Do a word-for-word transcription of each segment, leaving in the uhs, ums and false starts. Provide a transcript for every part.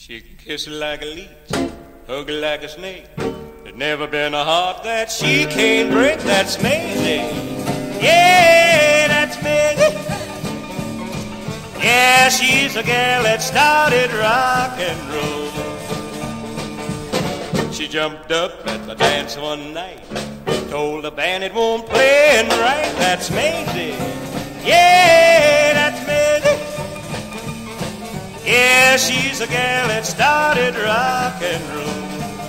She can kiss like a leech, hug like a snake. There's never been a heart that she can't break. That's Maisie. Yeah, that's Maisie. Yeah, she's a gal that started rock and roll. She jumped up at the dance one night, told the band it won't play right. That's Maisie. Yeah, that's Maisie. Yeah, she's a gal that started rock and roll.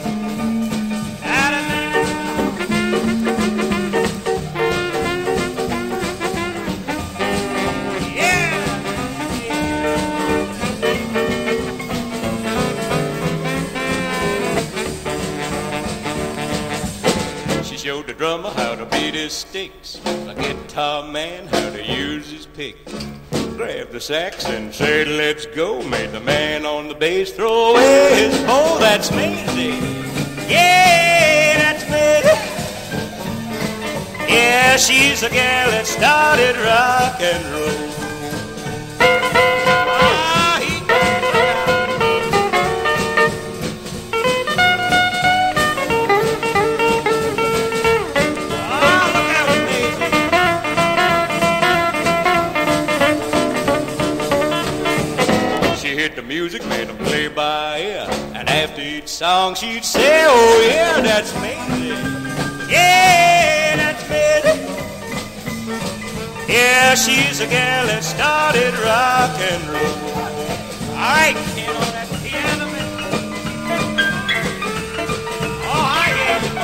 Yeah. She showed the drummer how to beat his sticks, the guitar man how to use his pick. Grabbed the sax and said, let's go. Made the man on the bass throw away his bow. That's Maisie. Yeah, that's Maisie. Yeah, she's a gal that started rock and roll. Ah, he ah, look out, Maisie. Hit the music, made them play by ear, and after each song she'd say, oh yeah, that's Maisie. Yeah, that's Maisie. Yeah, she's a gal that started rock and roll. All right, kid, on that piano, man. Oh, I hear you,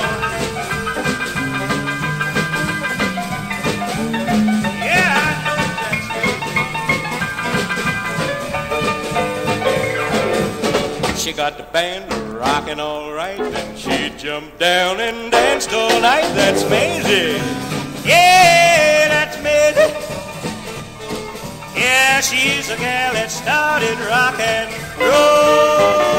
boy. Yeah, I know that's Maisie. She got the band rocking all right, and she jumped down and danced all night. That's Maisie. Yeah, that's Maisie. Yeah, she's a gal that started rock and roll.